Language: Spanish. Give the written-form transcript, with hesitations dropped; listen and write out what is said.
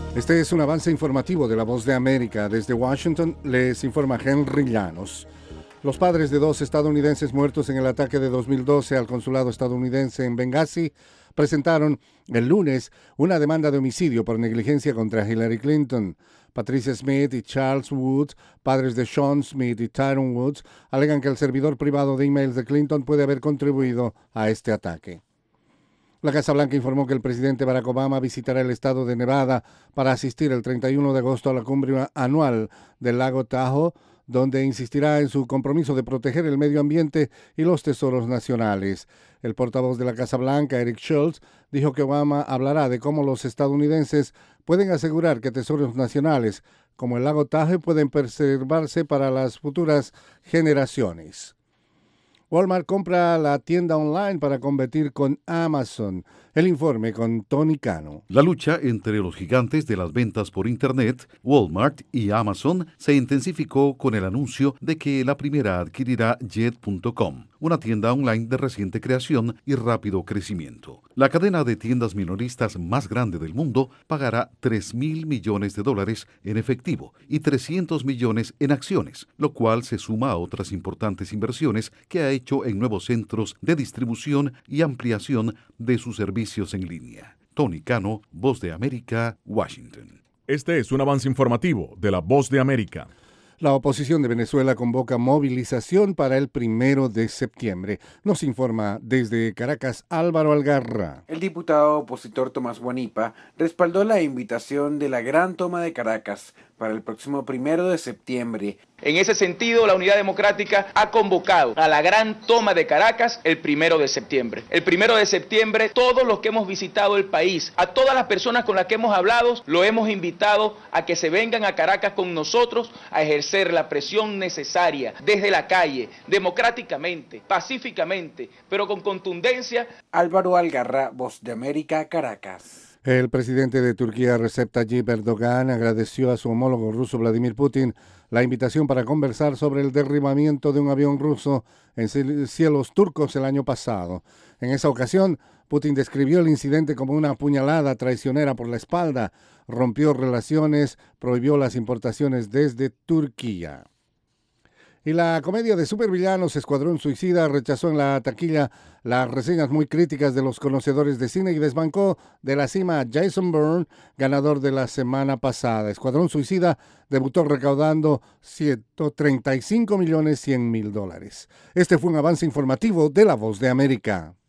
Este es un avance informativo de La Voz de América. Desde Washington les informa Henry Llanos. Los padres de 2 estadounidenses muertos en el ataque de 2012 al consulado estadounidense en Benghazi presentaron el lunes una demanda de homicidio por negligencia contra Hillary Clinton. Patricia Smith y Charles Woods, padres de Sean Smith y Tyron Woods, alegan que el servidor privado de emails de Clinton puede haber contribuido a este ataque. La Casa Blanca informó que el presidente Barack Obama visitará el estado de Nevada para asistir el 31 de agosto a la cumbre anual del lago Tahoe, donde insistirá en su compromiso de proteger el medio ambiente y los tesoros nacionales. El portavoz de la Casa Blanca, Eric Schultz, dijo que Obama hablará de cómo los estadounidenses pueden asegurar que tesoros nacionales como el lago Tahoe pueden preservarse para las futuras generaciones. Walmart compra la tienda online para competir con Amazon. El informe con Tony Cano. La lucha entre los gigantes de las ventas por Internet, Walmart y Amazon, se intensificó con el anuncio de que la primera adquirirá Jet.com, una tienda online de reciente creación y rápido crecimiento. La cadena de tiendas minoristas más grande del mundo pagará $3.000 millones en efectivo y 300 millones en acciones, lo cual se suma a otras importantes inversiones que ha hecho en nuevos centros de distribución y ampliación de sus servicios en línea. Tony Cano, Voz de América, Washington. Este es un avance informativo de La Voz de América. La oposición de Venezuela convoca movilización para el 1 de septiembre. Nos informa desde Caracas Álvaro Algarra. El diputado opositor Tomás Guanipa respaldó la invitación de la Gran Toma de Caracas para el próximo 1 de septiembre. En ese sentido, la Unidad Democrática ha convocado a la Gran Toma de Caracas el 1 de septiembre. El 1 de septiembre, todos los que hemos visitado el país, a todas las personas con las que hemos hablado, lo hemos invitado a que se vengan a Caracas con nosotros a ejercer la presión necesaria desde la calle, democráticamente, pacíficamente, pero con contundencia. Álvaro Algarra, Voz de América, Caracas. El presidente de Turquía, Recep Tayyip Erdogan, agradeció a su homólogo ruso Vladimir Putin la invitación para conversar sobre el derribamiento de un avión ruso en cielos turcos el año pasado. En esa ocasión, Putin describió el incidente como una puñalada traicionera por la espalda, rompió relaciones, prohibió las importaciones desde Turquía. Y la comedia de supervillanos Escuadrón Suicida rechazó en la taquilla las reseñas muy críticas de los conocedores de cine y desbancó de la cima a Jason Bourne, ganador de la semana pasada. Escuadrón Suicida debutó recaudando $135.100.000. Este fue un avance informativo de La Voz de América.